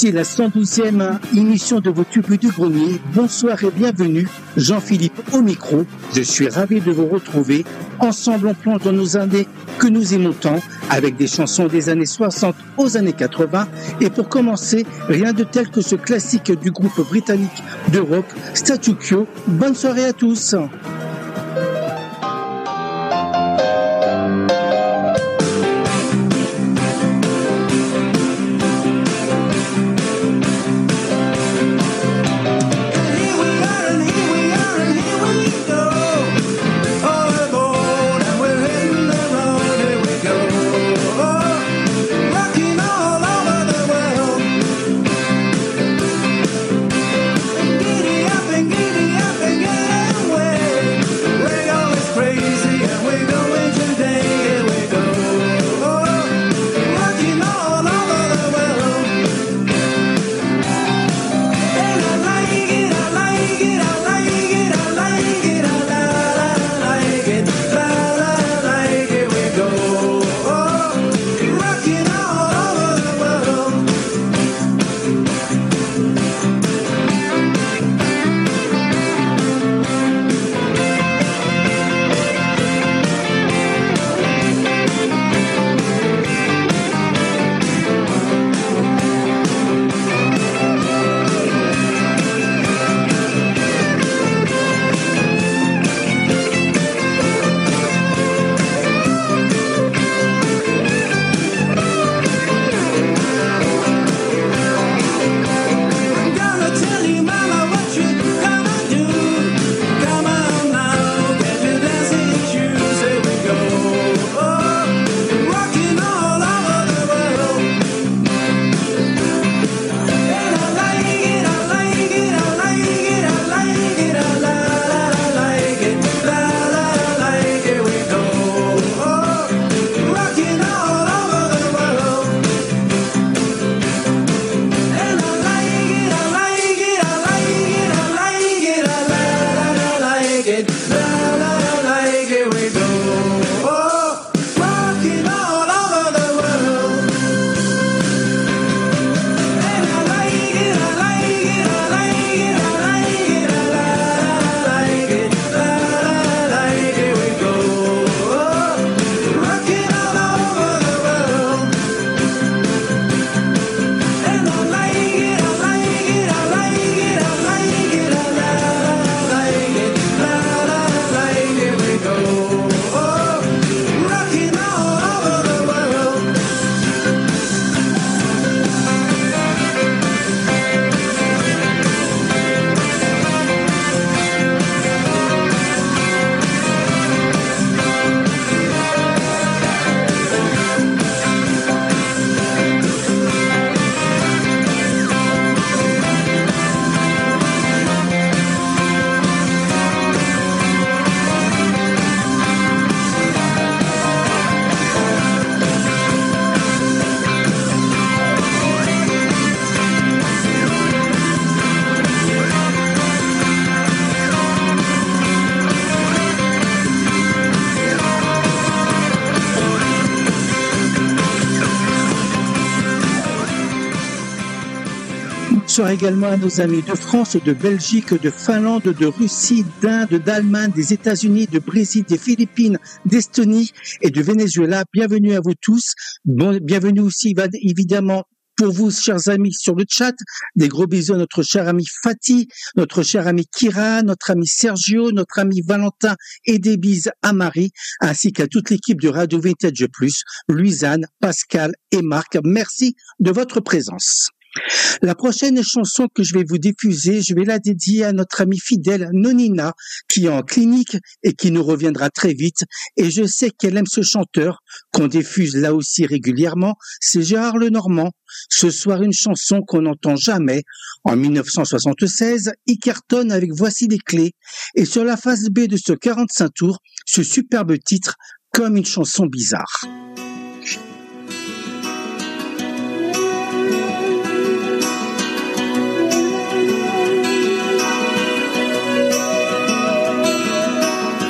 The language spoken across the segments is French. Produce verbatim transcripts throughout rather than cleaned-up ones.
Voici la cent douzième émission de vos tubes du grenier. Bonsoir et bienvenue. Jean-Philippe au micro. Je suis ravi de vous retrouver. Ensemble, on plonge dans nos années que nous aimons tant, avec des chansons des années soixante aux années quatre-vingts. Et pour commencer, rien de tel que ce classique du groupe britannique de rock, Statu Quo. Bonne soirée à tous. Bonsoir également à nos amis de France, de Belgique, de Finlande, de Russie, d'Inde, d'Allemagne, des États-Unis, de Brésil, des Philippines, d'Estonie et de Venezuela. Bienvenue à vous tous. Bon, bienvenue aussi évidemment pour vous, chers amis, sur le chat. Des gros bisous à notre cher ami Fatih, notre cher ami Kira, notre ami Sergio, notre ami Valentin et des bises à Marie, ainsi qu'à toute l'équipe de Radio Vintage Plus, Louisanne, Pascal et Marc. Merci de votre présence. La prochaine chanson que je vais vous diffuser, je vais la dédier à notre amie fidèle Nonina, qui est en clinique et qui nous reviendra très vite. Et je sais qu'elle aime ce chanteur, qu'on diffuse là aussi régulièrement, c'est Gérard Lenormand. Ce soir, une chanson qu'on n'entend jamais. En mille neuf cent soixante-seize, il cartonne avec Voici les clés. Et sur la face B de ce quarante-cinq tours, ce superbe titre, Comme une chanson bizarre.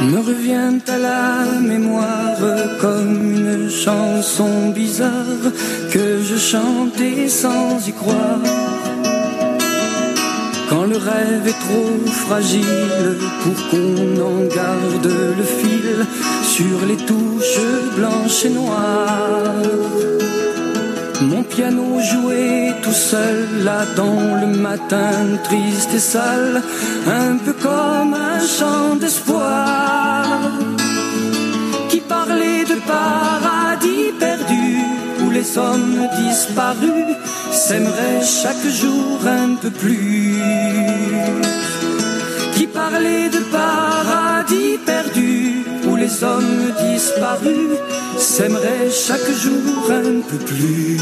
me revient à la mémoire comme une chanson bizarre que je chantais sans y croire. Quand le rêve est trop fragile pour qu'on en garde le fil sur les touches blanches et noires. Mon piano jouait tout seul là dans le matin triste et sale, un peu comme un chant d'espoir qui parlait de paradis perdu où les hommes disparus s'aimeraient chaque jour un peu plus. Qui parlait de paradis perdu où les hommes disparus s'aimeraient chaque jour un peu plus.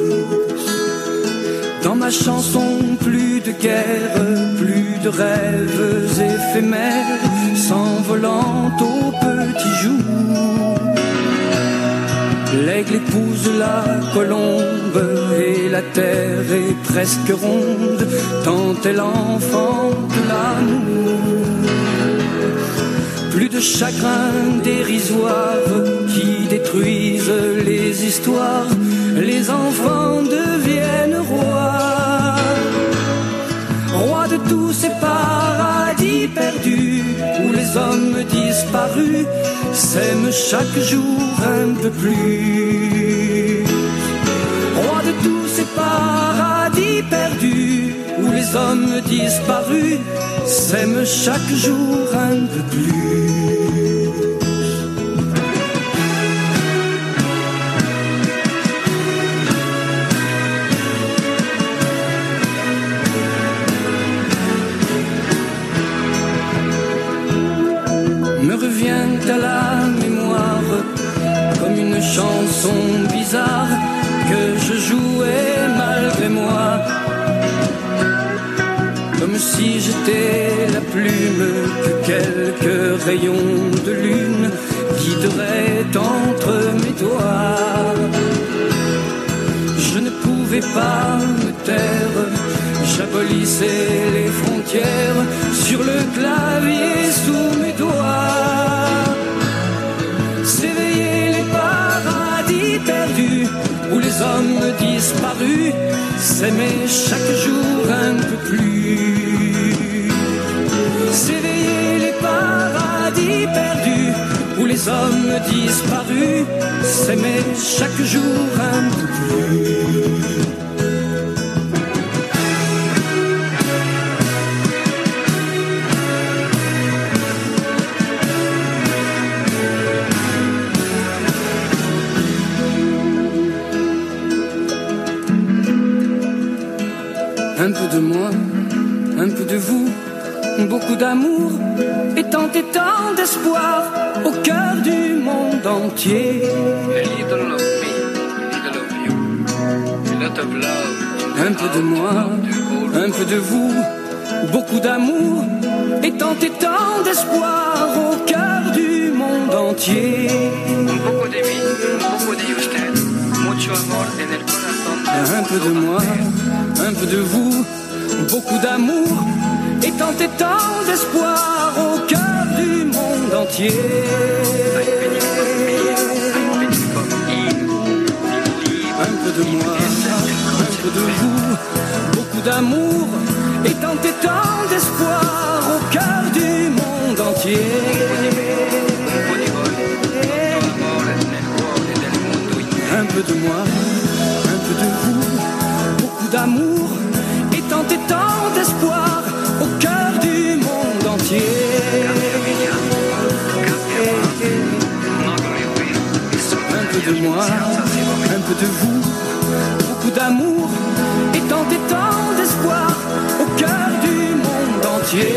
Dans ma chanson, plus de guerre, plus de rêves éphémères, s'envolant au petit jour. L'aigle épouse la colombe et la terre est presque ronde, tant elle enfante l'amour. Plus de chagrins dérisoires qui détruisent les histoires, les enfants deviennent rois. Rois de tous ces paradis perdus où les hommes disparus s'aiment chaque jour un peu plus. Rois de tous ces paradis perdus où les hommes disparus s'aiment chaque jour un peu plus. Me revient à la mémoire comme une chanson bizarre que je jouais malgré moi, comme si j'étais la plume que quelques rayons de lune guideraient entre mes doigts. Je ne pouvais pas me taire, j'abolissais les frontières sur le clavier sous mes doigts. S'éveiller les paradis perdus où les hommes disparus s'aimaient chaque jour un peu plus. S'éveiller les paradis perdus où les hommes disparus s'aimaient chaque jour un peu plus. Un peu de moi, un peu de vous, beaucoup d'amour et tant et tant d'espoir au cœur du monde entier. A little of me, a little of you, a lot of love. Un peu de moi, un peu de vous, beaucoup d'amour et tant et tant d'espoir au cœur du monde entier. Un poco de mí, un poco de usted, mucho amor en el corazón. Un peu de moi, un peu de vous, beaucoup d'amour et tant et tant d'espoir au cœur du monde entier. Un peu de moi, un peu de vous, beaucoup d'amour et tant et tant d'espoir au cœur du monde entier. Un peu de moi, un peu de vous, beaucoup d'amour et tant et tant d'espoir au cœur du monde entier. Un peu de moi, un peu de vous, beaucoup d'amour et tant et tant d'espoir au cœur du monde entier.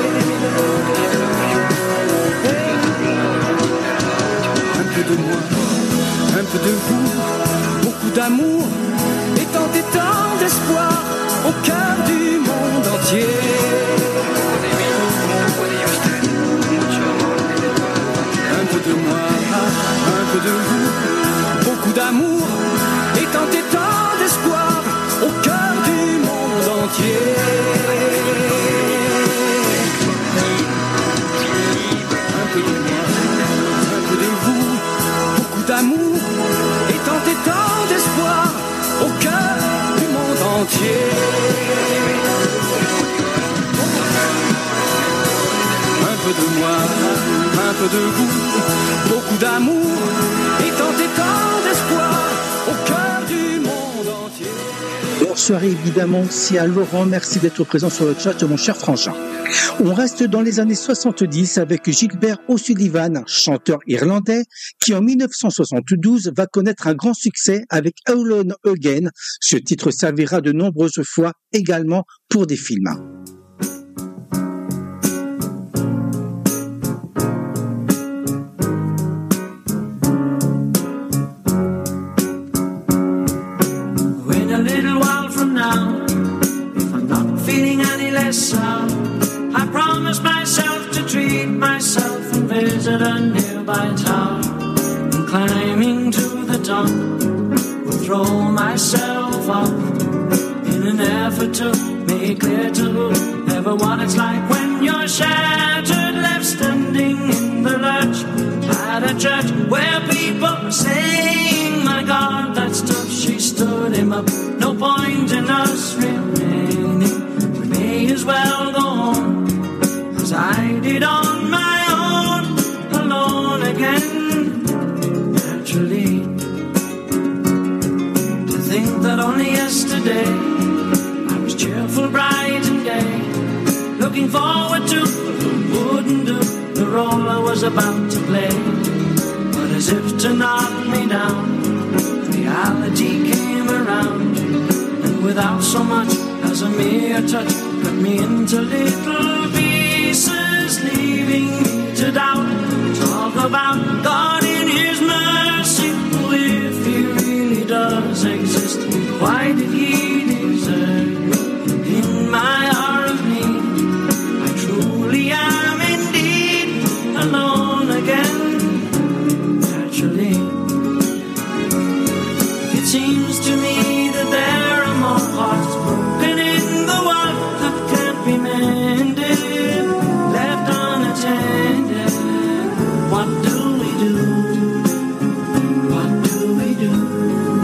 Un peu de moi, un peu de vous, beaucoup d'amour et tant et tant d'espoir au cœur du monde entier. Un peu de moi, un peu de vous, beaucoup d'amour et tant et tant d'espoir au cœur du monde entier. Un peu de moi un peu de goût, beaucoup d'amour et tant et tant d'espoir au cœur du monde entier. Bonsoir évidemment aussi à Laurent, merci d'être présent sur le chat, mon cher frangin. On reste dans les années soixante-dix avec Gilbert O'Sullivan, chanteur irlandais, qui en dix-neuf cent soixante-douze va connaître un grand succès avec Alone Again. Ce titre servira de nombreuses fois également pour des films. I promise myself to treat myself and visit a nearby tower. And climbing to the top, will throw myself up in an effort to make clear to whoever what it's like when you're shattered, left standing in the lurch at a church where people are saying, my God, that stuff, she stood him up. No point in us remaining, we may as well go on, as I did on my own, alone again. Naturally, to think that only yesterday I was cheerful, bright and gay, looking forward to what wouldn't do the role I was about to play. But as if to knock me down, reality came around, and without so much as a mere touch, cut me into little pieces, leaving me to doubt. Talk about God in His mercy, if He really does exist, why did He deserve me in my hour of need? I truly am indeed alone again. Naturally, it seems to me that there are more hearts broken in the world that can't be mended, left unattended. What do we do? What do we do?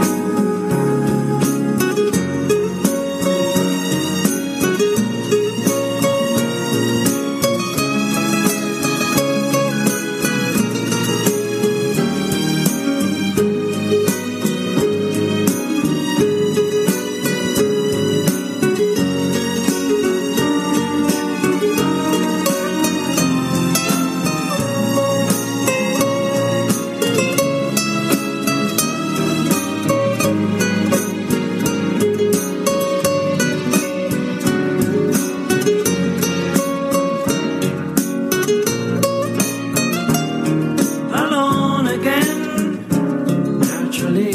Alone again, naturally.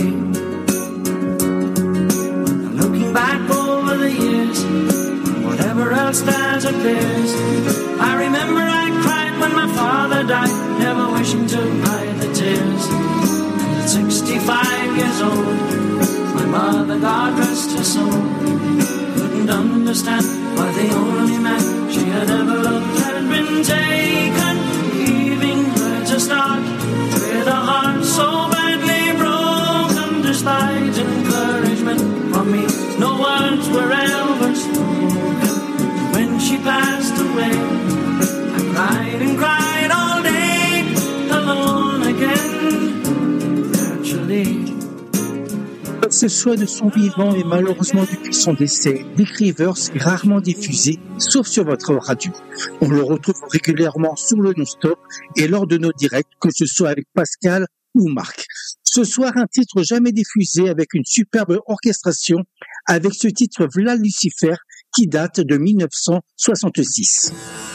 Now looking back over the years, whatever else that appears, I remember I cried when my father died, never wishing to hide the tears. And at sixty-five years old, my mother, God rest her soul, couldn't understand why the only man she had ever loved had been taken, leaving her to start with a heart so badly broken. Despite encouragement from me, no words were ever spoken. When she passed away, I cried and cried all day, alone again. Naturally, Que ce soit de son vivant et malheureusement depuis son décès, Dick Rivers est rarement diffusé, sauf sur votre radio. On le retrouve régulièrement sur le non-stop et lors de nos directs, que ce soit avec Pascal ou Marc. Ce soir, un titre jamais diffusé avec une superbe orchestration, avec ce titre V'là Lucifer qui date de dix-neuf cent soixante-six.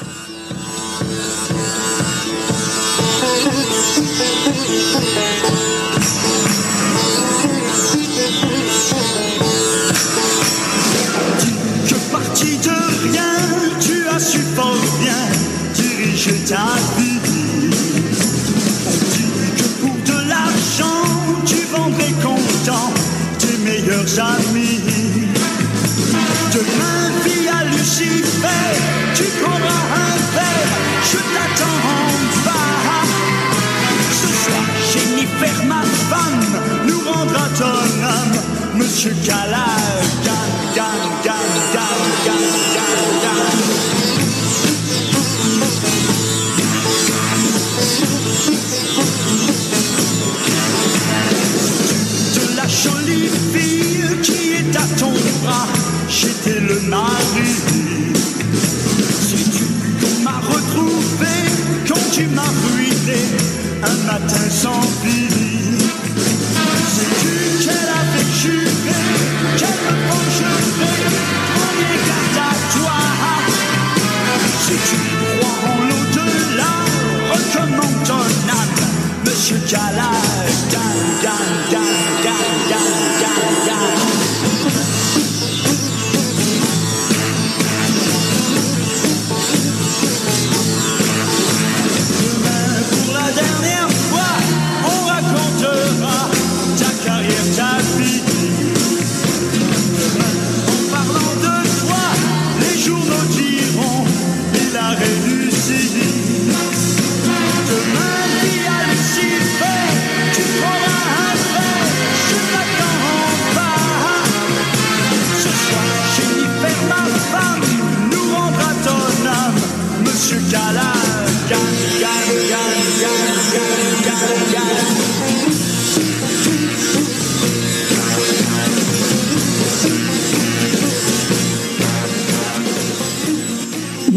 Parti de rien, tu as su fort bien diriger ta vie. On dit que pour de l'argent, tu vendrais content tes meilleurs amis. Demain, via Lucifer, tu prendras un verre, je t'attends en bas. Ce soir, Jennifer, ma femme, nous rendra ton âme, Monsieur Callaghan, gan, gan, gan, gan, gan, gan.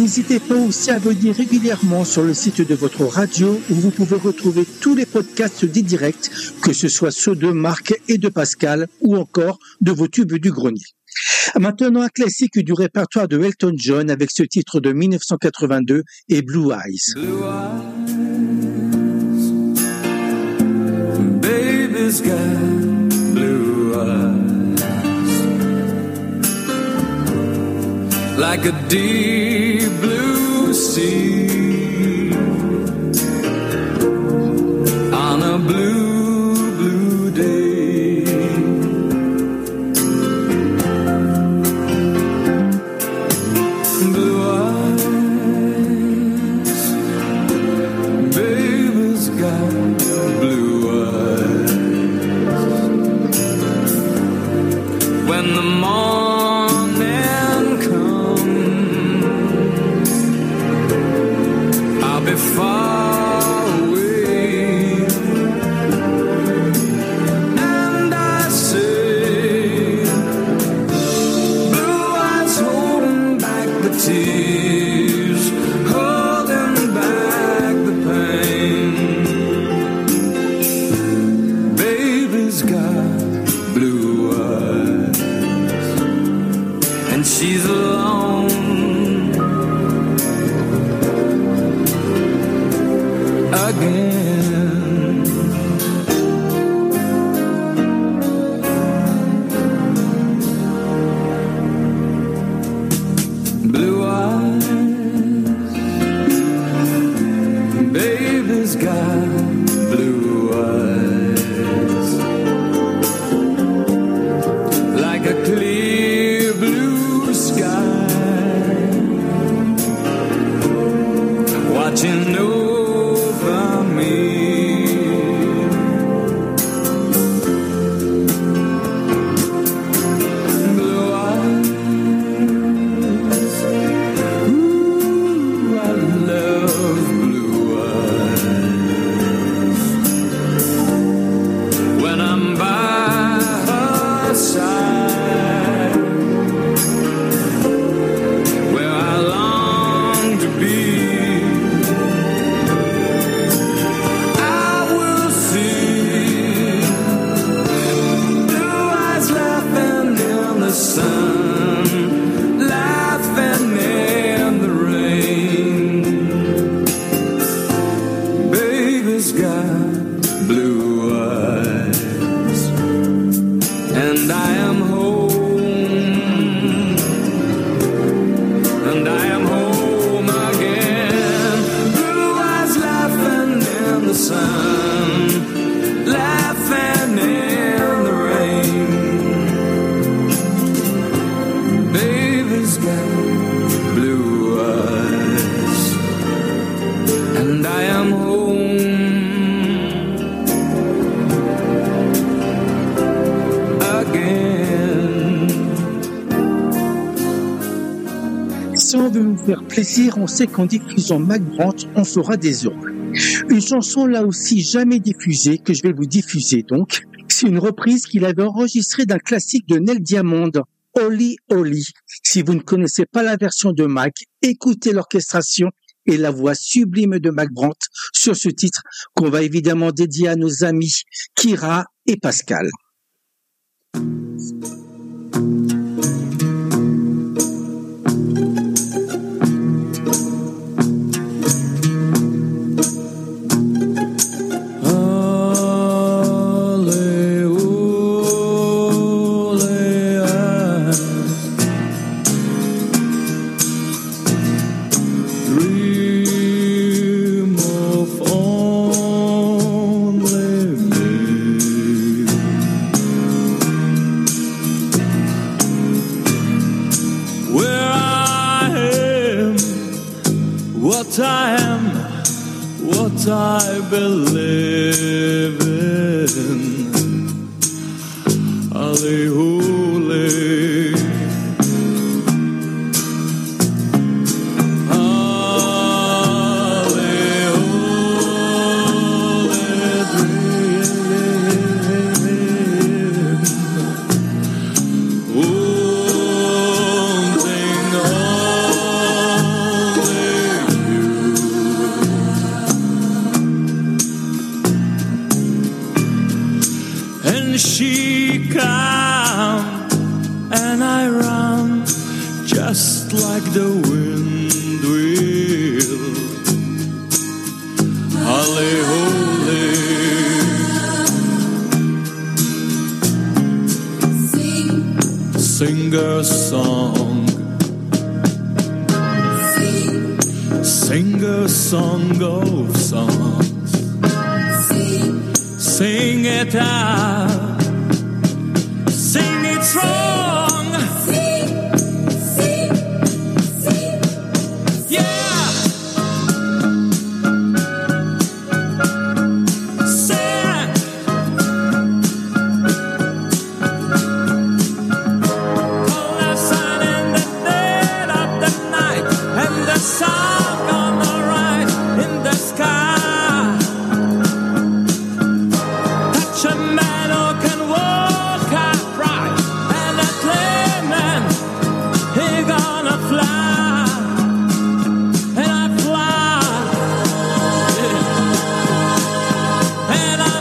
N'hésitez pas aussi à venir régulièrement sur le site de votre radio où vous pouvez retrouver tous les podcasts des directs, que ce soit ceux de Marc et de Pascal ou encore de vos tubes du grenier. Maintenant, un classique du répertoire de Elton John avec ce titre de dix-neuf cent quatre-vingt-deux et Blue Eyes. Blue eyes, baby's got blue eyes, like a deep blue sea on a blue, blue day. Blue eyes, baby's got blue eyes. When the morning comes, I'll be far away, and I say, blue eyes holding back the tears, holding back the pain. Baby's got blue eyes, and she's alone again. Blue eyes, baby's got blue eyes, like a clear blue sky, watching over me. Blue eyes, ooh, I love blue eyes. When I'm by her side, where I long to be, I will see blue eyes laughing in the sun, laughing in the rain. Baby's got blue eyes, and I am home, and I am home again. Blue eyes laughing in the sun, laughing in the rain. Baby's got blue eyes, and I am home again. Si on veut nous faire plaisir, on sait qu'en diffusant Mac Brandt, on fera des heureux. Une chanson là aussi jamais diffusée, que je vais vous diffuser donc, c'est une reprise qu'il avait enregistrée d'un classique de Neil Diamond, Holly Holly. Si vous ne connaissez pas la version de Mac, écoutez l'orchestration et la voix sublime de Mac Brandt sur ce titre qu'on va évidemment dédier à nos amis Kira et Pascal. What I am, what I believe in. Holy, holy. Holy, holy, like the wind will. Halle, holy. Sing a song. Sing. Sing a song of songs. Sing. Sing it out. Sing it strong. Sing. Sing. Sing. Yeah. Sing. All the sun in the dead of the night, and the sun gonna rise in the sky. Touch a man who can walk upright, and a clear man, he gonna fly, and I fly, yeah. And I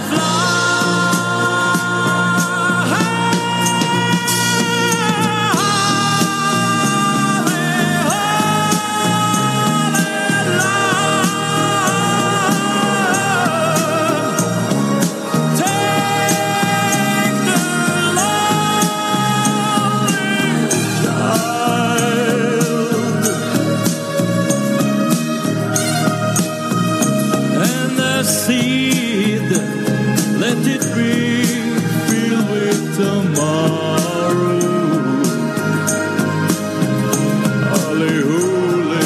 and the seed, let it be filled with tomorrow. Hallelujah.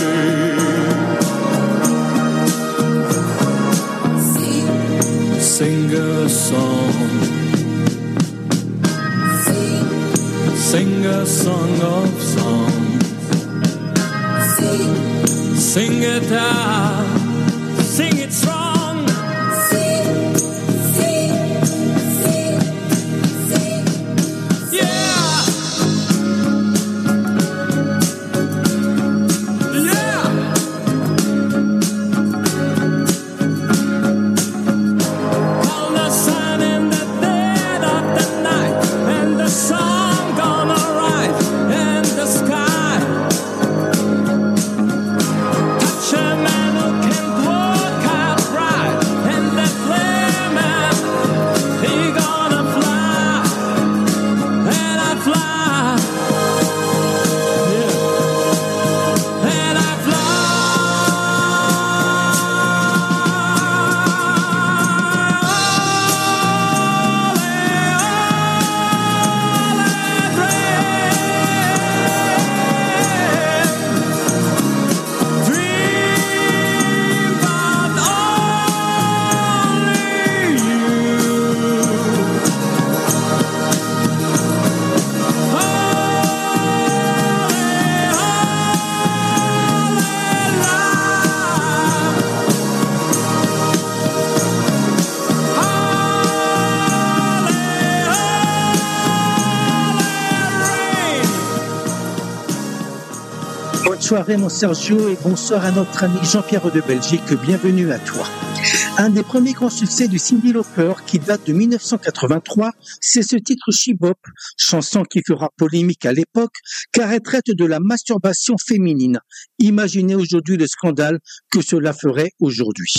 Sing a song. Sing a song of songs. Sing it out. Sing it strong. Sing, sing, sing, sing. Yeah. Yeah. All the sun in the dead of the night, and the sun gonna rise in the sky. Touch a man who can walk upright, and that clear man, he gonna fly, and I fly, yeah, and I dream about only you. Bonne soirée mon Sergio et bonsoir à notre ami Jean-Pierre de Belgique, bienvenue à toi. Un des premiers grands succès du Cyndi Lauper qui date de mille neuf cent quatre-vingt-trois, c'est ce titre She Bop, chanson qui fera polémique à l'époque car elle traite de la masturbation féminine. Imaginez aujourd'hui le scandale que cela ferait aujourd'hui.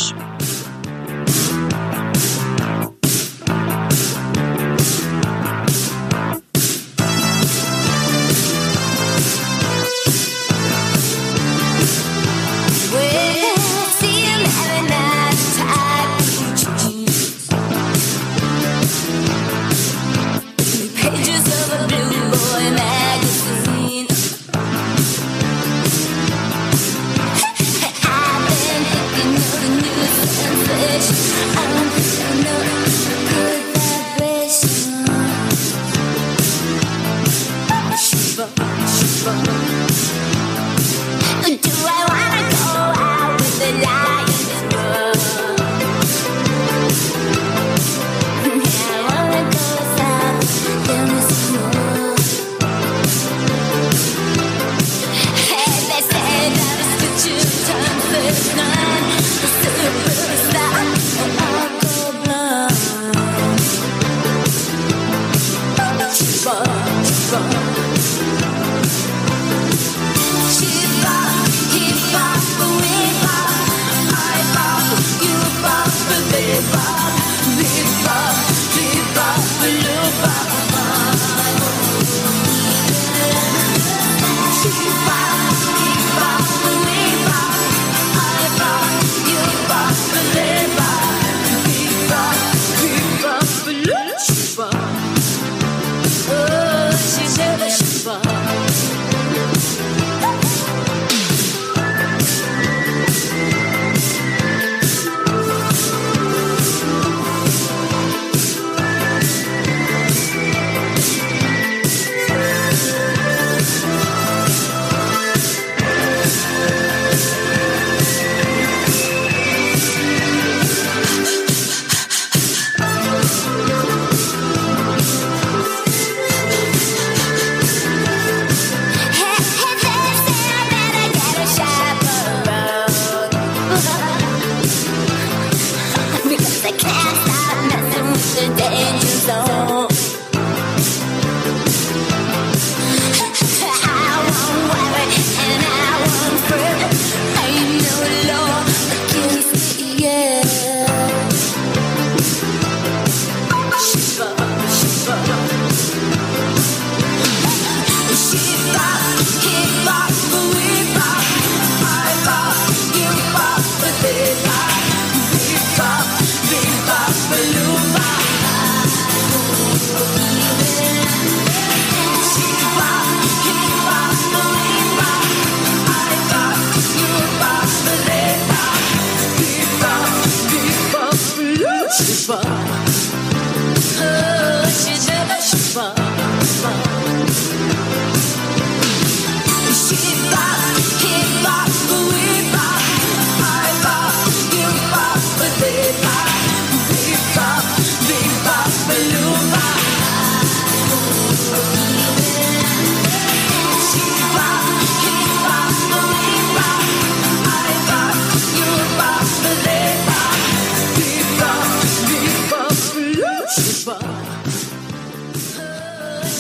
Pages of a blue boy magazine. I've been thinking of the new sense.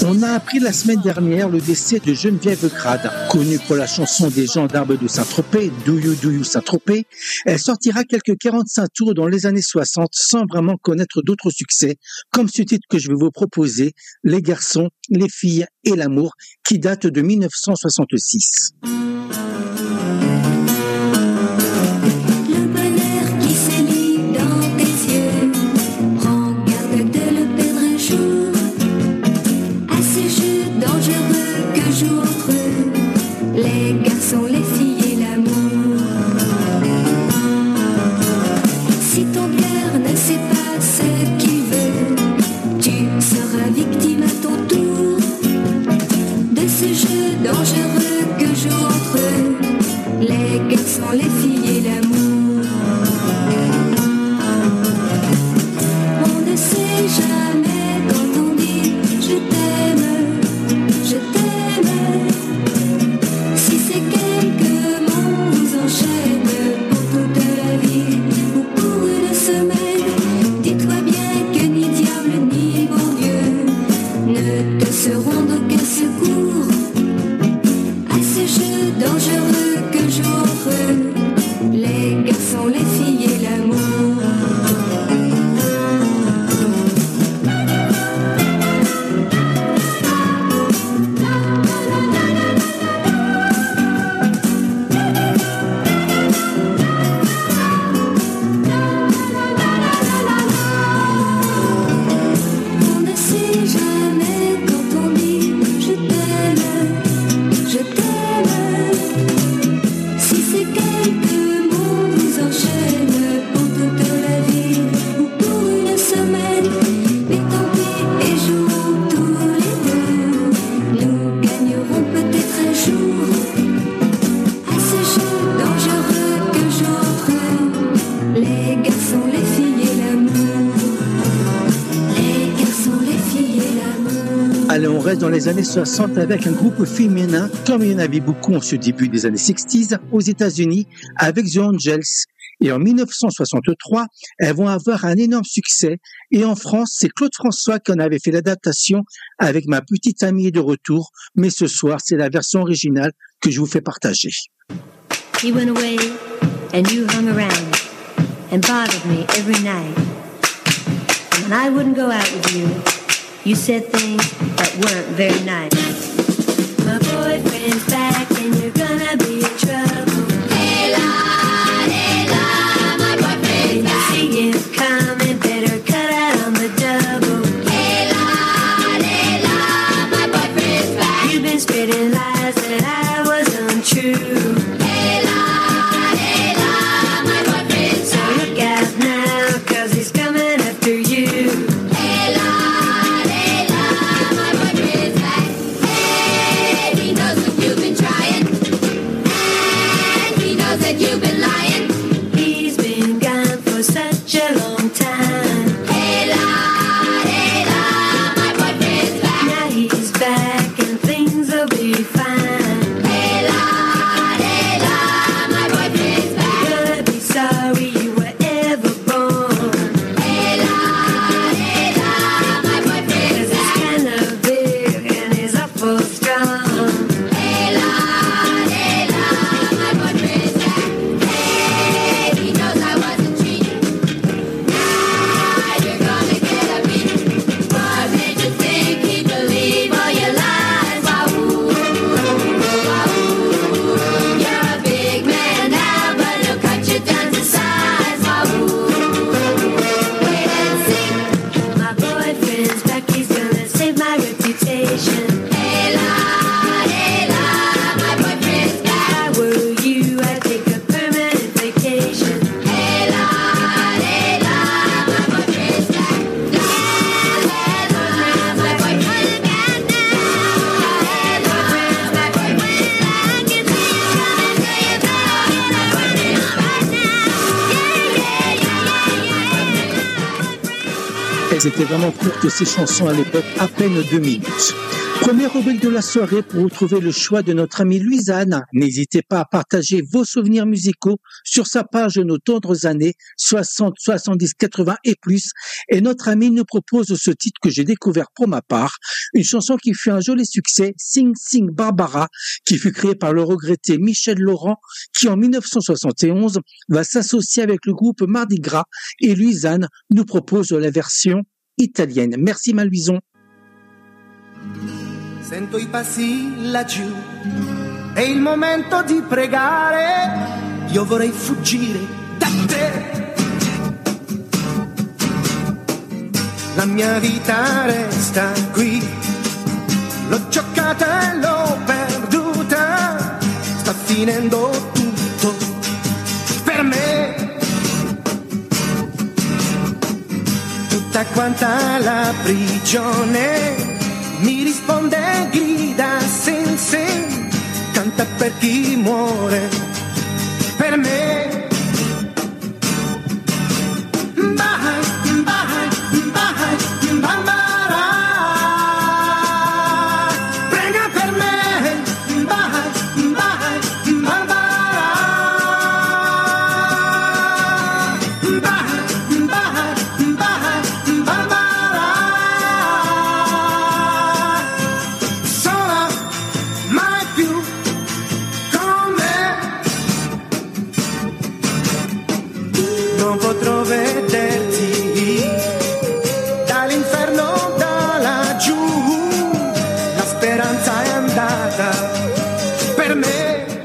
On a appris la semaine dernière le décès de Geneviève Grade, connue pour la chanson des Gendarmes de Saint-Tropez, Do You Do You Saint-Tropez. Elle sortira quelques quarante-cinq tours dans les années soixante sans vraiment connaître d'autres succès, comme ce titre que je vais vous proposer, Les garçons, les filles et l'amour, qui date de mille neuf cent soixante-six. Les filles et l'amour. On ne sait jamais quand on dit je t'aime, je t'aime. Si ces quelques mots vous enchaînent pour toute la vie ou pour une semaine, dis-toi bien que ni diable ni bon Dieu ne te seront d'aucun secours à ce jeu dangereux que joue entre eux les garçons, les filles et l'amour. On ne sait jamais quand on dit je t'aime, je t'aime. Si c'est quelques mots vous enchaînent pour toute la vie ou pour une semaine, mais tant pis et jouons tous les deux. Nous gagnerons peut-être un jour à ce jeu dangereux que jouent entre eux les garçons, les filles et l'amour. Les garçons, les filles et l'amour. Allez, on reste dans les années soixante avec un groupe féminin, comme il y en avait beaucoup en ce début des années soixante, aux États-Unis, avec The Angels. Et en mille neuf cent soixante-trois, elles vont avoir un énorme succès. Et en France, c'est Claude François qui en avait fait l'adaptation avec Ma petite amie de retour. Mais ce soir, c'est la version originale que je vous fais partager. He went away and you hung around and bothered me every night. And when I wouldn't go out with you, you said things that weren't very nice. My boyfriend's back and you're gonna be in trouble. Hey la, hey la, my boyfriend's back. When you see him coming, better cut out on the double. Hey la, hey la, my boyfriend's back. You've been spreading lies that I was untrue. Hey la, hey la, my boyfriend's back. So look out now, cause he's coming after you. Hey la, hey la, my boyfriend's back. Hey, he knows what you've been trying. And he knows that you've been lying. He's been gone for such a long time. Hey la, hey la, my boyfriend's back. Now he's back and things will be fine. Hey la, hey la, my boyfriend's back. You're gonna be sorry you were ever born. Hey la, hey la, my boyfriend's back. 'Cause he's kinda big and he's awful strong. Hey la, hey la, my boyfriend's back. Hey, he knows I wasn't cheating. Now you're gonna get a beating. What made you think he'd believe all your lies? Wahoo, wahoo. You're a big man now, but he'll cut you down to size. Wahoo, wait and see. My boyfriend's back, he's gonna save my reputation. Hey la, hey la, my boyfriend's back. If I were you, I'd take a permanent vacation. Hey la, hey la, my boyfriend's back. La, la, la, my boyfriend's back now. La, la, my boyfriend's back. It's me coming to you, baby. My boyfriend's back now. Yeah, yeah, yeah, yeah, yeah. Elles étaient vraiment courtes, ces chansons à l'époque, à peine deux minutes. Première rubrique de la soirée pour retrouver le choix de notre amie Louisanne. N'hésitez pas à partager vos souvenirs musicaux sur sa page Nos tendres années soixante, soixante-dix, quatre-vingts et plus. Et notre amie nous propose ce titre que j'ai découvert pour ma part, une chanson qui fut un joli succès, Sing Sing Barbara, qui fut créée par le regretté Michel Laurent, qui en mille neuf cent soixante et onze va s'associer avec le groupe Mardi Gras, et Louisanne nous propose la version italienne. Merci ma Louison. Sento i passi laggiù, è il momento di pregare, io vorrei fuggire da te. La mia vita resta qui, l'ho giocata e l'ho perduta, sta finendo tutto per me. Tutta quanta la prigione mi risponde, grida, sin sin, canta per chi muore, per me. Bahai, bahai, bahai, bambara, prega per me, bahai, bahai, bambara, bahai, bahai, bahai, bambara. Non potrò vederti dall'inferno, da laggiù, la speranza è andata per me.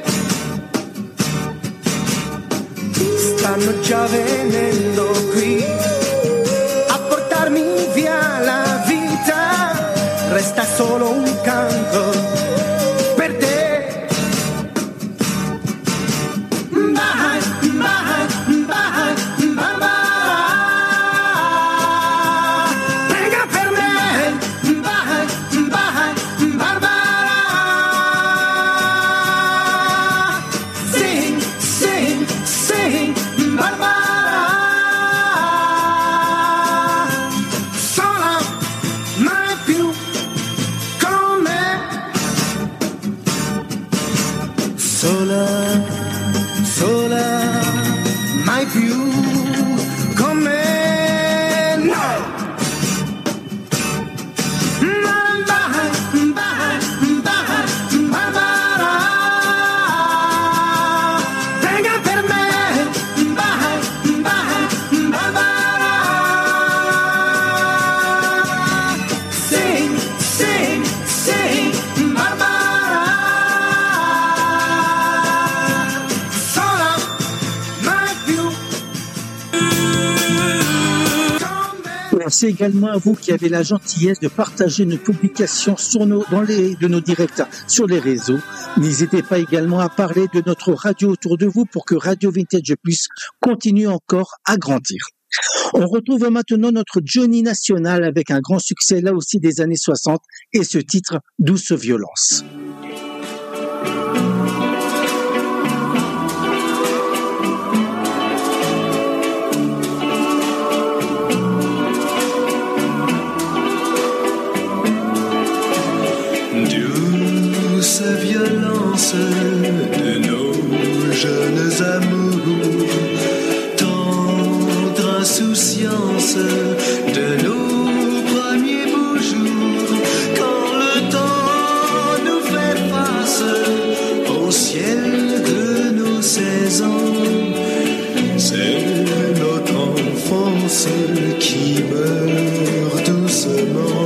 Stanno già venendo qui a portarmi via la vita, resta solo un canto per te. Bahai, bahai, bahai, bambara, prega per me, bahai, bahai, barbara. Sing, sing, sing, barbara, sola, mai più con me. Sola, sola, mai più con me, no! Bahai, bahai, bahai, barbara, prega per me, bahai, bahai, barbara. Sing, sing, sing, barbara, sola, mai più. Merci également à vous qui avez la gentillesse de partager nos publications sur nos, dans les, de nos directs sur les réseaux. N'hésitez pas également à parler de notre radio autour de vous pour que Radio Vintage Plus continue encore à grandir. On retrouve maintenant notre Johnny National avec un grand succès là aussi des années soixante et ce titre Douce Violence. Douce violence de nos jeunes amours, tendre insouciance de nos premiers beaux jours, quand le temps nous fait face au ciel de nos seize ans. C'est notre enfance qui meurt doucement.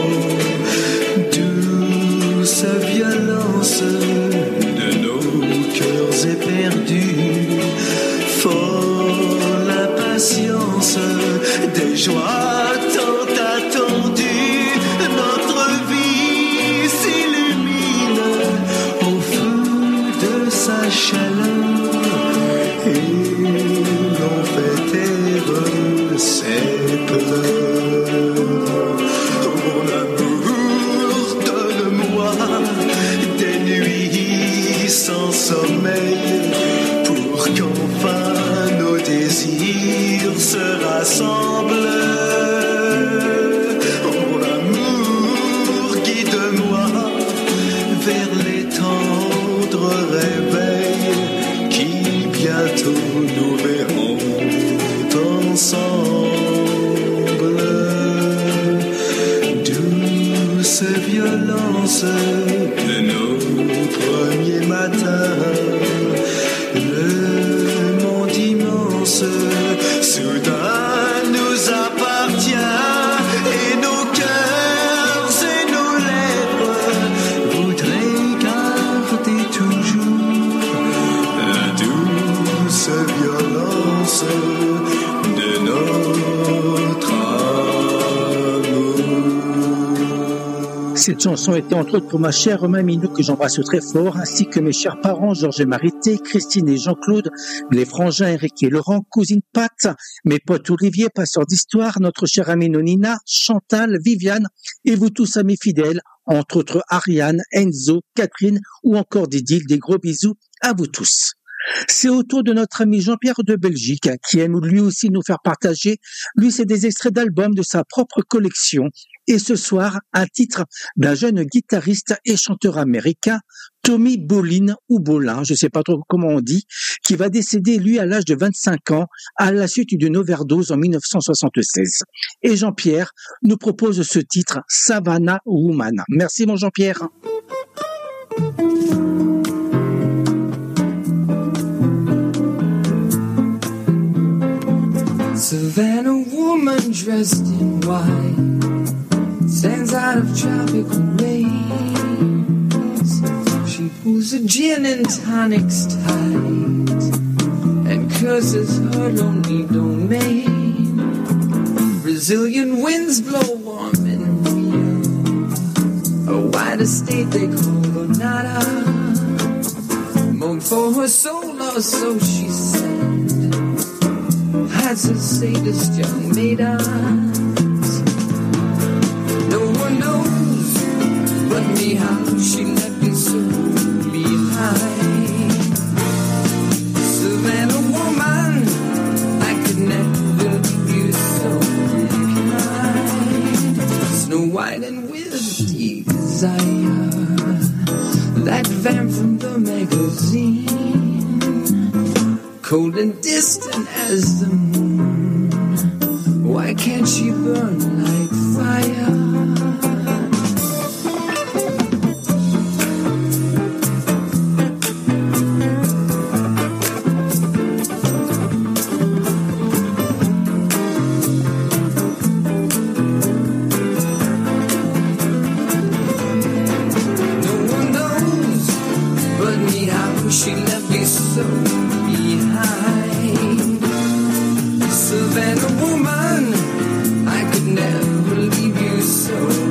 Douce violence de nos cœurs éperdus, folle impatience des joies tant attendues, notre vie s'illumine au feu de sa chaleur et l'on fait taire ses pleurs. Mon amour, donne-moi des nuits sans sommeil pour qu'enfin nos désirs se rassemblent. Mon amour, guide-moi bientôt nous verrons ensemble. Douce violence de nos premiers matins, le monde immense soudain nous appartient, et nos cœurs et nos lèvres voudraient garder toujours la douce violence de notre amour. Cette chanson était entre autres pour ma chère Maminou, que j'embrasse très fort, ainsi que mes chers parents Georges et Marité, Christine et Jean-Claude, les frangins Eric et Laurent, cousine Pat, mes potes Olivier, passeur d'histoire, notre chère amie Nonina, Chantal, Viviane, et vous tous amis fidèles, entre autres Ariane, Enzo, Catherine ou encore Didil. Des gros bisous à vous tous. C'est au tour de notre ami Jean-Pierre de Belgique, qui aime lui aussi nous faire partager. Lui, c'est des extraits d'albums de sa propre collection. Et ce soir, un titre d'un jeune guitariste et chanteur américain, Tommy Bolin ou Bolin, je ne sais pas trop comment on dit, qui va décéder, lui, à l'âge de vingt-cinq ans, à la suite d'une overdose en mille neuf cent soixante-seize. Et Jean-Pierre nous propose ce titre, Savannah Woman. Merci mon Jean-Pierre. Savannah woman dressed in white stands out of tropical rays. She pulls a gin and tonics tight and curses her lonely domain. Brazilian winds blow warm and real, a white estate they call Granada. Moan for her soul, or so she said. Hides her sadist young maidens. No one knows but me how she left me so behind. Savannah woman, I could never leave you so kind. Snow White and with desire, that vamp from the magazine, cold and distant as the moon. Why can't she burn like fire? No one knows but me how she left me so behind. Savannah woman, I could never leave you so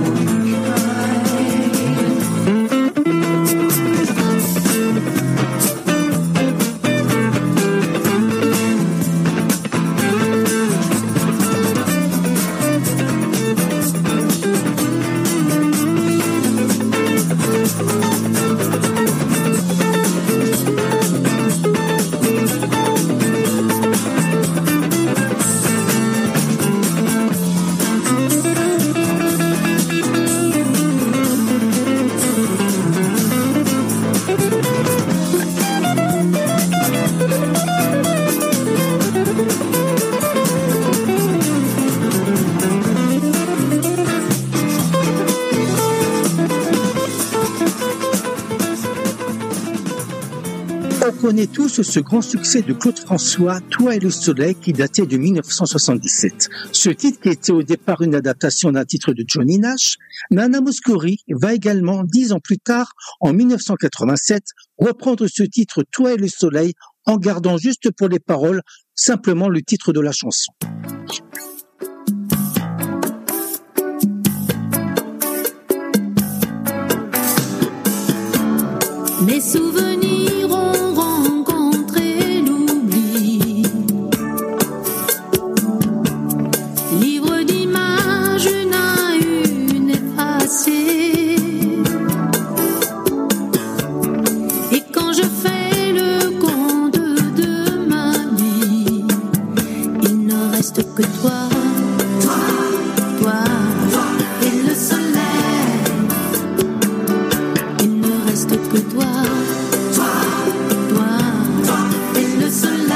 On connaît tous ce grand succès de Claude François, Toi et le soleil, qui datait de mille neuf cent soixante-dix-sept. Ce titre, qui était au départ une adaptation d'un titre de Johnny Nash, Nana Mouskouri va également, dix ans plus tard, en mille neuf cent quatre-vingt-sept, reprendre ce titre Toi et le soleil, en gardant juste pour les paroles simplement le titre de la chanson. Mes souvenirs ont rencontré l'oubli. Livre d'images, une à une effacées. Et quand je fais le compte de ma vie, il ne reste que toi, toi, toi, toi et le soleil. Il ne reste que toi. Toi, toi, et le soleil.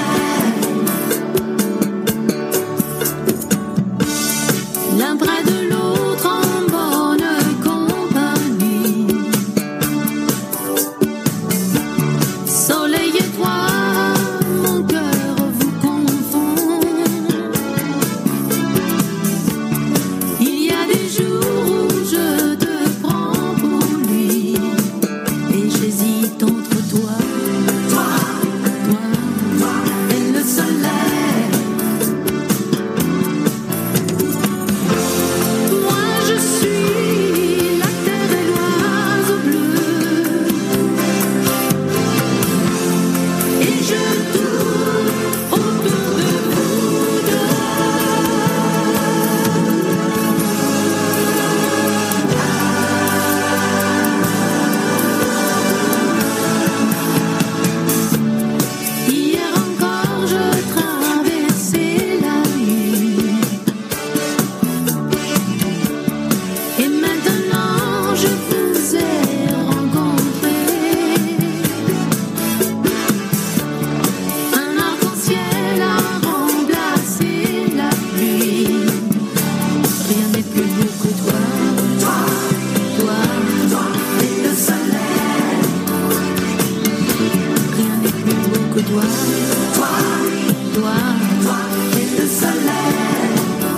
toi, toi, toi et le soleil.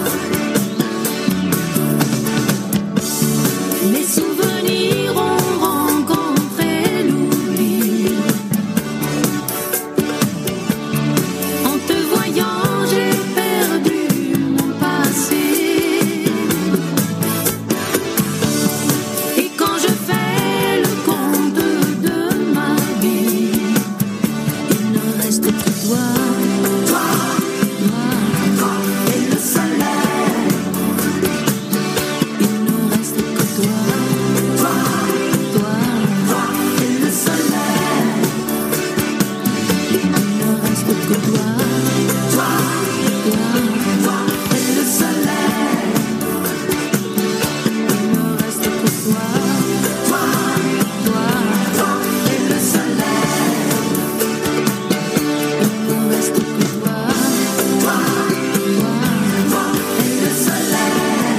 Les souvenirs ont rencontré l'oubli. En te voyant, j'ai perdu mon passé. Et quand je fais le compte de ma vie, il ne reste que toi, toi, toi, toi et le soleil. Il ne reste que toi, toi, toi, toi et le soleil. Il ne reste que toi, toi, toi, toi et le soleil. Il ne reste que toi, toi, toi, toi et le soleil. Il ne reste que toi, toi, toi, toi et le soleil.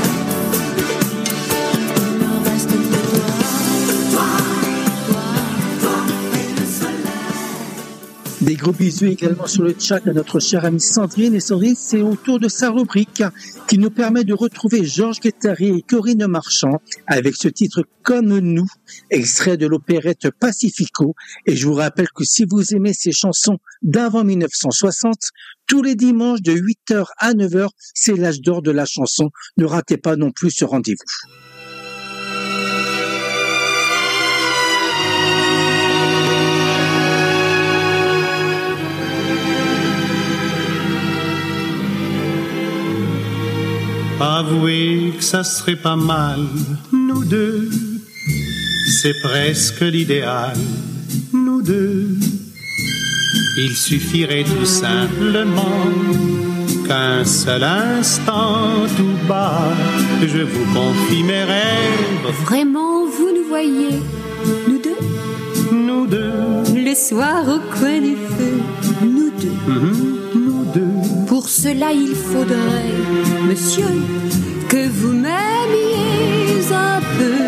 Il ne reste que toi, toi, toi, toi et le soleil. Des gros bisous également sur le chat à notre chère amie Sandrine. Et Sandrine, c'est autour de sa rubrique qui nous permet de retrouver Georges Guettari et Corinne Marchand avec ce titre Comme nous, extrait de l'opérette Pacifico. Et je vous rappelle que si vous aimez ces chansons d'avant mille neuf cent soixante, tous les dimanches de huit heures à neuf heures, c'est l'âge d'or de la chanson. Ne ratez pas non plus ce rendez-vous. Avouez que ça serait pas mal, nous deux, c'est presque l'idéal, nous deux. Il suffirait tout simplement qu'un seul instant tout bas, je vous confie mes rêves. Vraiment, vous nous voyez, nous deux, Nous deux, le soir au coin du feu, nous deux. mhm, nous deux. Pour cela, il faudrait, monsieur, que vous m'aimiez un peu.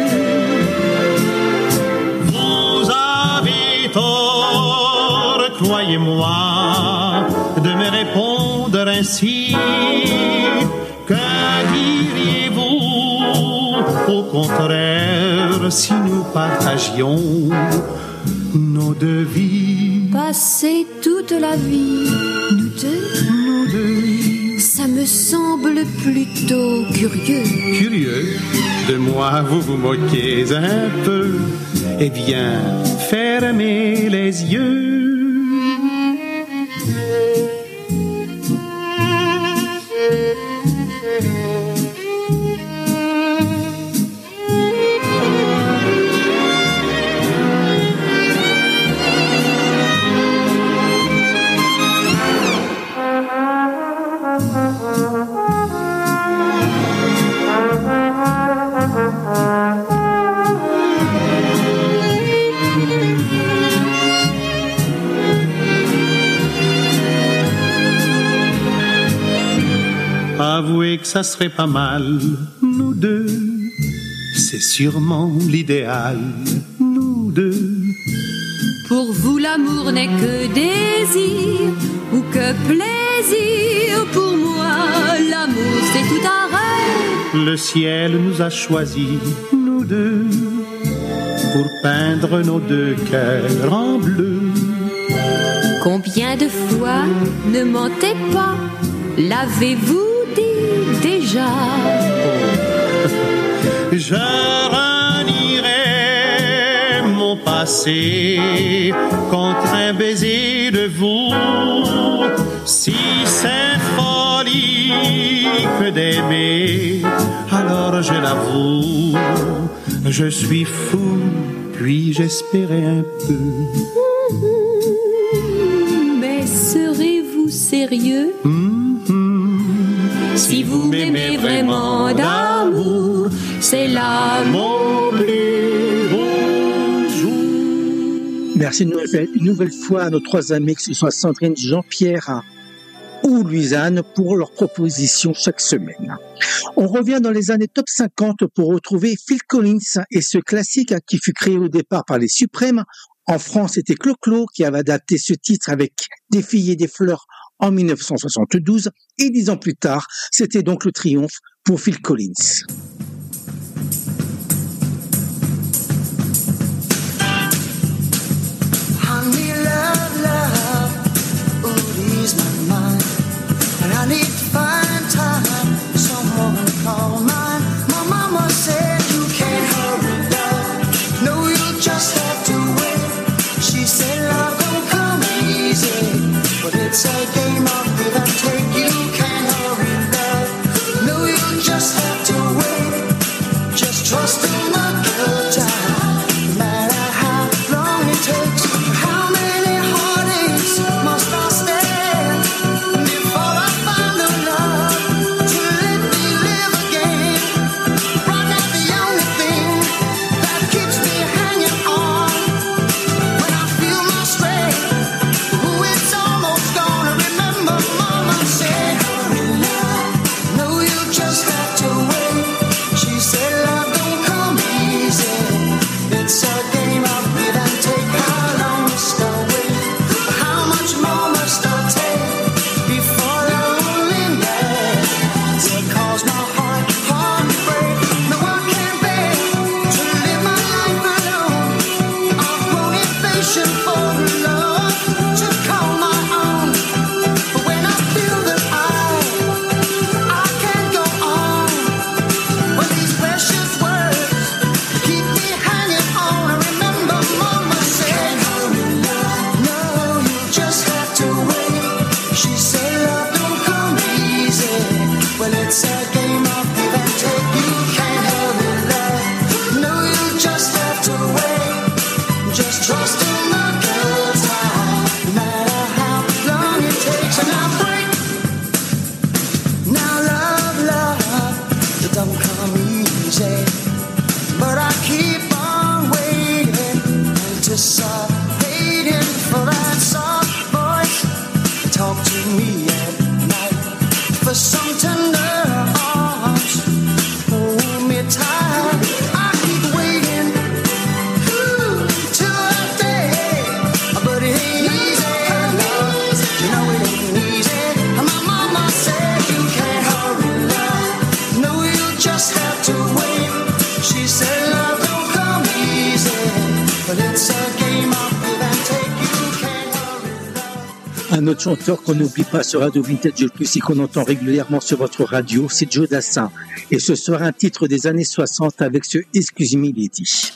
Vous avez tort, croyez-moi, de me répondre ainsi. Que diriez-vous, au contraire, si nous partagions nos deux vies? Passer toute la vie, nous deux, Nous deux, ça me semble plutôt curieux. curieux, de moi vous vous moquez un peu. Eh bien, fermez les yeux. Avouez que ça serait pas mal, nous deux. C'est sûrement l'idéal, nous deux. Pour vous, l'amour n'est que désir ou que plaisir. Pour moi, l'amour, c'est tout un rêve. Le ciel nous a choisis, nous deux, pour peindre nos deux cœurs en bleu. Combien de fois, ne mentez pas, l'avez-vous dit déjà? Je renierai mon passé contre un baiser de vous. Si c'est folie que d'aimer, alors je l'avoue, je suis fou, puis j'espérais un peu. Mais serez-vous sérieux? Si vous m'aimez vraiment d'amour, c'est là mon plus beau jour. Merci une nouvelle, une nouvelle fois à nos trois amis, que ce soit Sandrine, Jean-Pierre ou Louisanne, pour leurs propositions chaque semaine. On revient dans les années top cinquante pour retrouver Phil Collins et ce classique qui fut créé au départ par les Suprêmes En France, c'était Clo-Clo qui avait adapté ce titre avec Des filles et des fleurs en mille neuf cent soixante-douze et dix ans plus tard, c'était donc le triomphe pour Phil Collins. Honey, love, love, ooh, ease my mind. And I need to find time for someone to call mine. My mama said you can't hurry, love. No, you just have to wait. She said love don't come easy, but it's a game of give and take. You can't hurry, love. No, you just have to wait. Just trust in the good time, no matter how long it takes. How many heartaches must I stand before I find the love to let me live again? Right now the only thing that keeps me hanging on when I feel my strength, ooh, it's almost gone. I remember mama said, hurry love, no, you just have to wait. She said love don't come easy, it's a game of give and take. How long must I wait? How much more must I take before the loneliness will cause my heart, heart to break? No one can bear to live my life alone. I've grown impatient for love to call my own. But when I feel that I, I can't go on, when these precious words keep me hanging on, I remember mama said, hurry love, no, you just have to wait. She said love don't come easy, well it's a game of give and take. You can't hurry love, no, you just have to wait. Just trust in the good time, no matter how long it takes. And I break. Now love, love, it don't come easy, but I keep on waiting, anticipating for that soft voice to talk to me at night, for some tender arms hold me tight. I keep waiting, ooh, till that day, but it ain't easy, love. You know it ain't easy. My mama said you can't hurry, love. No, you just have to wait. She said love don't come easy, but it's a game of give and take. You can't hurry, love. Un autre chanteur qu'on n'oublie pas sur Radio Vintage Plus et qu'on entend régulièrement sur votre radio, c'est Joe Dassin. Et ce sera un titre des années soixante avec ce Excuse Me Lady.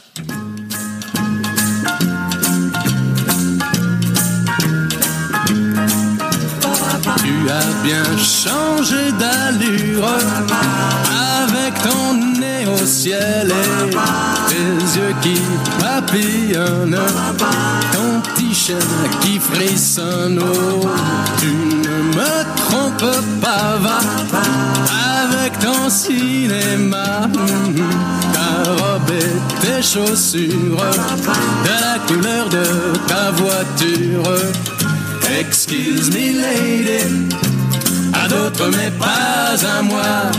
Tu as bien changé d'allure avec ton nez au ciel et tes yeux qui papillonnent, ton t-shirt qui frissonne. Oh, tu ne me trompes pas, va avec ton cinéma, ta robe et tes chaussures, de la couleur de ta voiture. Excuse me lady, à d'autres mais pas à moi.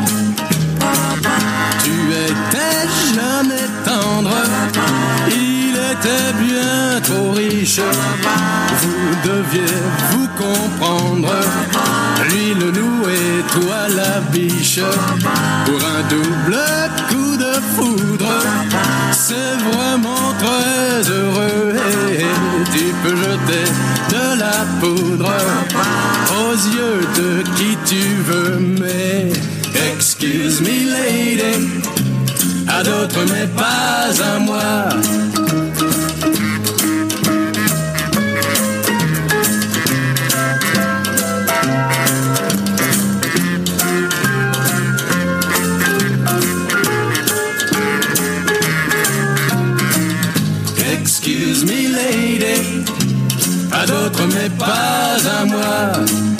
Tu étais jeune et tendre, il était bien trop riche. Vous deviez vous comprendre, lui le loup et toi la biche. Pour un double coup de foudre, c'est vraiment très heureux. Et tu peux jeter de la poudre aux yeux de qui tu veux, mais excuse me lady, à d'autres mais pas à moi. Excuse me lady, à d'autres mais pas à moi.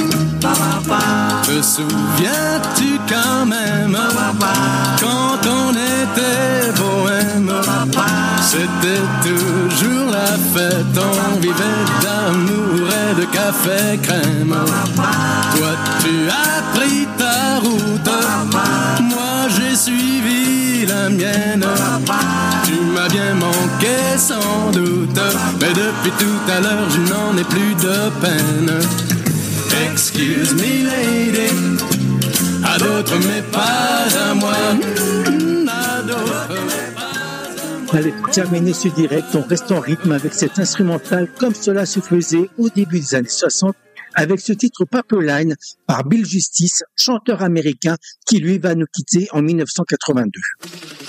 Te souviens-tu quand même, quand on était bohème, c'était toujours la fête, on vivait d'amour et de café crème. Toi tu as pris ta route, moi j'ai suivi la mienne. Tu m'as bien manqué sans doute, mais depuis tout à l'heure je n'en ai plus de peine. Excuse me lady, à d'autres mais pas à moi. À d'autres mais pas à moi. Allez, pour terminer ce direct, on reste en rythme avec cet instrumental comme cela se faisait au début des années soixante avec ce titre Pipeline par Bill Justice, chanteur américain qui lui va nous quitter en dix-neuf cent quatre-vingt-deux.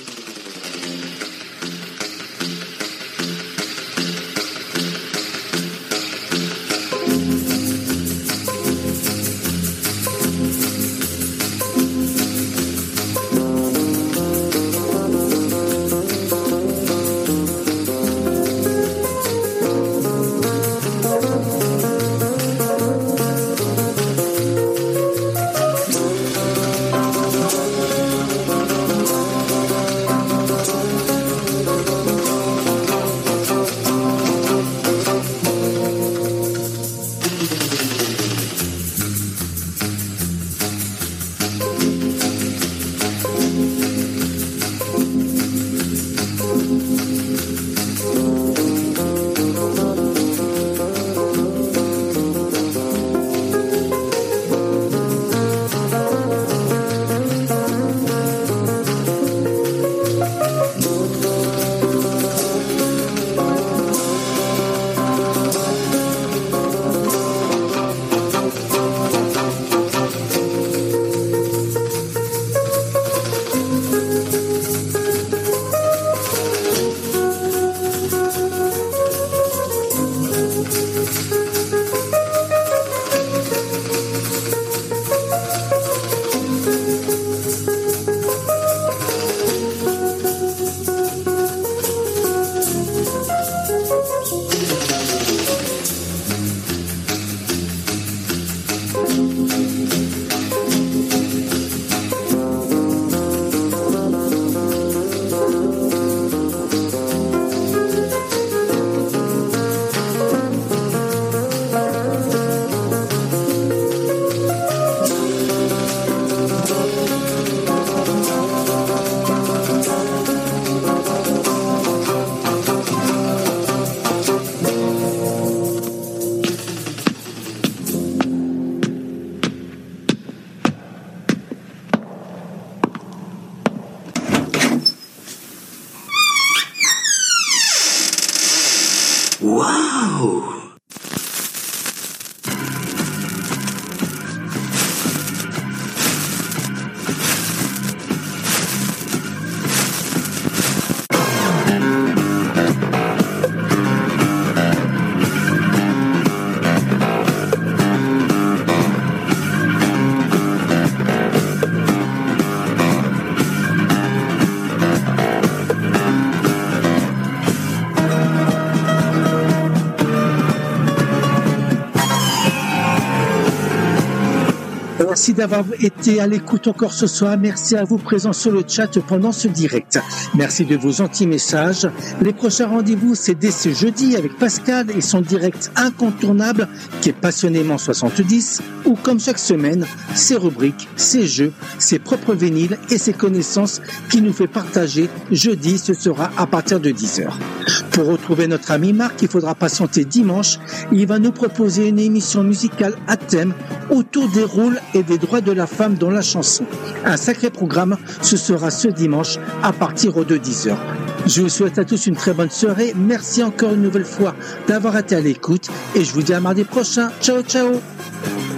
Wow! Merci d'avoir été à l'écoute encore ce soir. Merci à vous présents sur le chat pendant ce direct. Merci de vos gentils messages. Les prochains rendez-vous, c'est dès ce jeudi avec Pascal et son direct incontournable qui est passionnément soixante-dix, ou comme chaque semaine, ses rubriques, ses jeux, ses propres vinyles et ses connaissances qui nous fait partager. Jeudi, ce sera à partir de dix heures. Pour retrouver notre ami Marc, il faudra patienter dimanche. Il va nous proposer une émission musicale à thème autour des rôles et des droits de la femme dans la chanson. Un sacré programme, ce sera ce dimanche à partir de dix heures. Je vous souhaite à tous une très bonne soirée. Merci encore une nouvelle fois d'avoir été à l'écoute et je vous dis à mardi prochain. Ciao, ciao!